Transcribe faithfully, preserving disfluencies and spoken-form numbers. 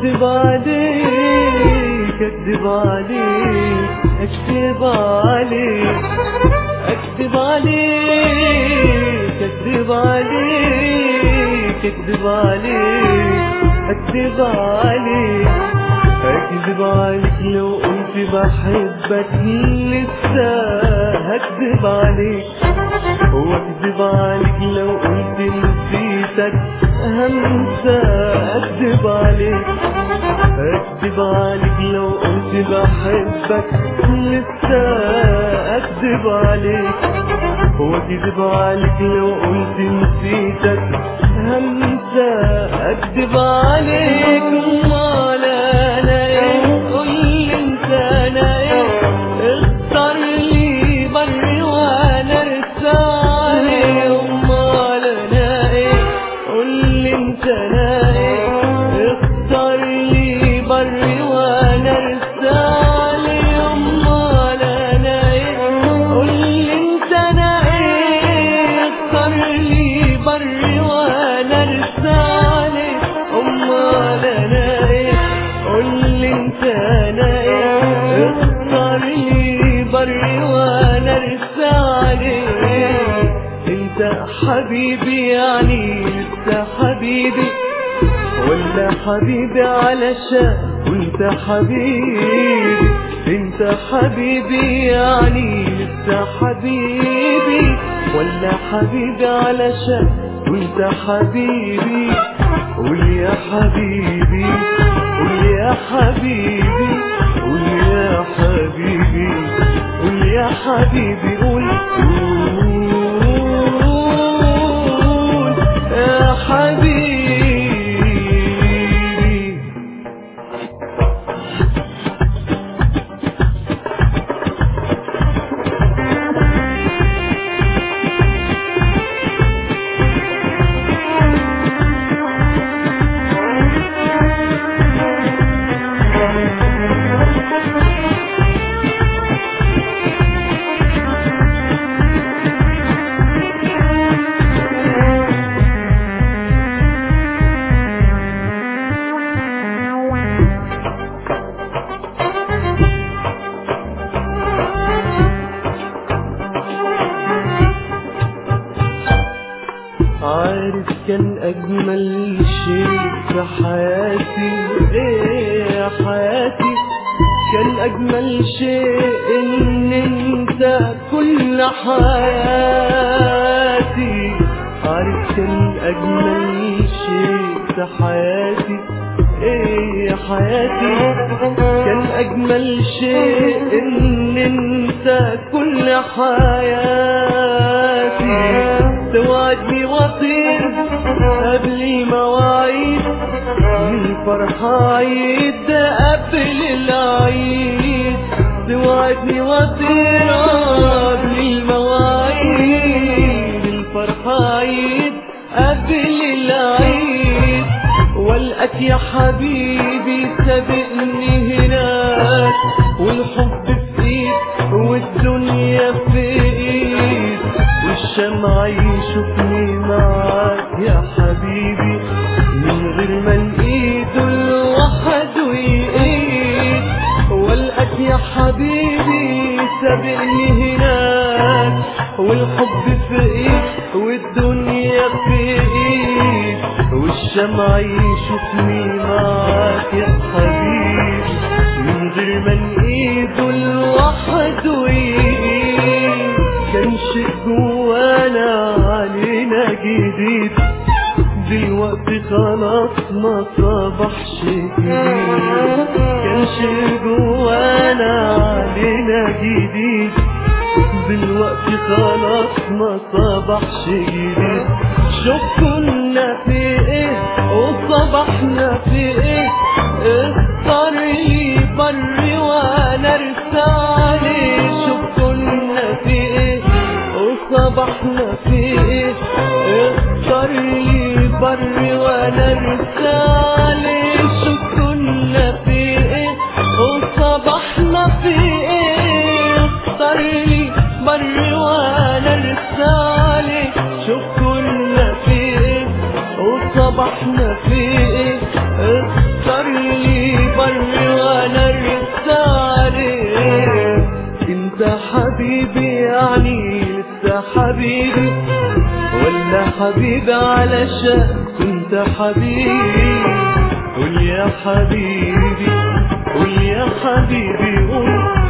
اكذب عليك اكذب عليك اكذب عليك اكذب عليك اكذب عليك اكذب عليك اكذب عليك اكذب عليك لو قلت بحبك لسه هكذب عليك، واكذب عليك لو قلت نسيتك همسى اكذب عليك، اكذب عليك لو قلت بحبك لسه اكذب عليك، واكذب عليك لو قلت نسيتك همسى اكذب عليك. امال انا ايه؟ قولي انت انا ايه؟ اختار لي بري وانا ارسى عليه. امال انا ايه؟ قولي انت انا ايه؟ اختار لي بري وانا ارسى عليه. امال انا ايه؟ قولي انت انا ايه؟ اختار لي بري وانا ارسى عليه. امال انا ايه؟ قولي انت انا ايه؟ اختار لي بري وانا ارسى عليه. انت حبيبي يعني لسه حبيبي، ولا حبيبي علشان وانت حبيبي؟ انت حبيبي يعني لسه حبيبي، ولا حبيبي علشان وانت حبيبي؟ قول يا حبيبي قول يا حبيبي قول يا حبيبي قول يا حبيبي قول قول يا حبيبي. عارف كان أجمل شيء في حياتي إيه يا حياتي؟ كان أجمل شيء إن أنت كل حياتي. عارف كان أجمل شيء في حياتي إيه يا حياتي؟ كان أجمل شيء إن أنت كل حياتي. توعدني واطير قبل مواعيد من فرحة عيد قبل العيد. توعدني واطير قبل مواعيد من فرحة عيد قبل العيد. والقاك يا حبيبي سابقني هناك، والحب في ايد والدنيا في ايد، والشمع يشوفني معاك يا حبيبي من غير ما نقيد لوحده يقيد. والقاك يا حبيبي سابقني هناك، والحب في ايد والدنيا في ايد، والشمع يشوفني معاك يا حبيبي من غير ما نقيد لوحده يقيد. كان شيء جوانا علينا جديد، دلوقتي خلاص ما صبحش جديد. كان شيء جوانا علينا جديد، دلوقتي خلاص ما صبحش جديد. شوف كنا في ايه وصبحنا في ايه، اختار لي بري وانا ارسى عليه. شوف كنا في ايه وصبحنا في ايه، اختار لي بري وانا ارسى عليه. شوف كنا في ايه وصبحنا في ايه، اختار لي بري وانا ارسى عليه. شوف كنا في ايه وصبحنا في ايه، اختار لي حبيبي ولا حبيبي علشان كنت حبيبي. قول يا حبيبي قول يا حبيبي قول